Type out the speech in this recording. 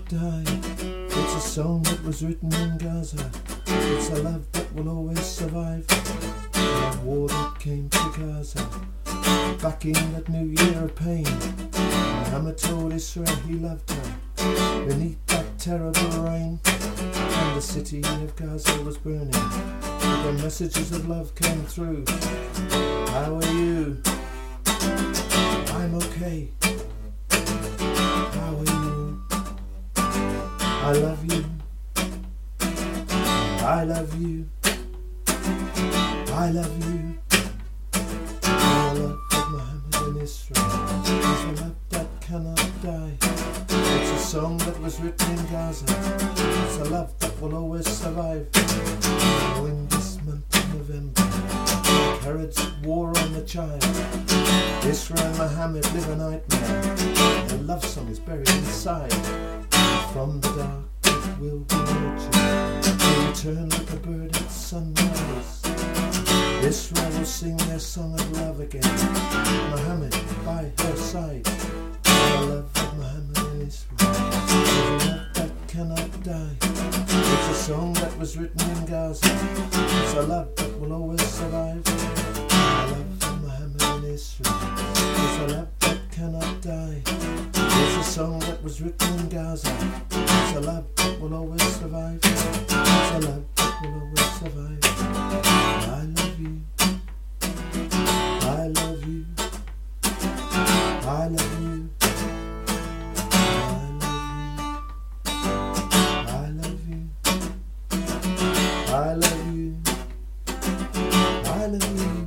die. It's a song that was written in Gaza. It's a love that will always survive. The war that came to Gaza, back in that new year of pain. Muhammad told Israel he loved her beneath that terrible rain. And the city of Gaza was burning, but the messages of love came through. How are you? I'm okay. How are you? I love you. I love you. I love you. The love of Muhammad and Israel is a love that cannot die. It's a song that was written in Gaza. It's a love that will always survive. Now in this month of November, Herod's war on the child. Israel and Muhammad live a nightmare. Their love song is buried inside. From the dark it will be nurtured. They return like a bird at sunrise. Israel will sing their song of love again. Muhammad by her side. The love of Muhammad and Israel is a love that cannot die. It's a song that was written in Gaza. It's a love that will always survive. The love of Muhammad and Israel is a love that cannot die. It's a song that was written in Gaza. It's a love that will always survive. It's a love that will always survive. I love you. I love you. I love you. I love you. I love you. I love you. I love you.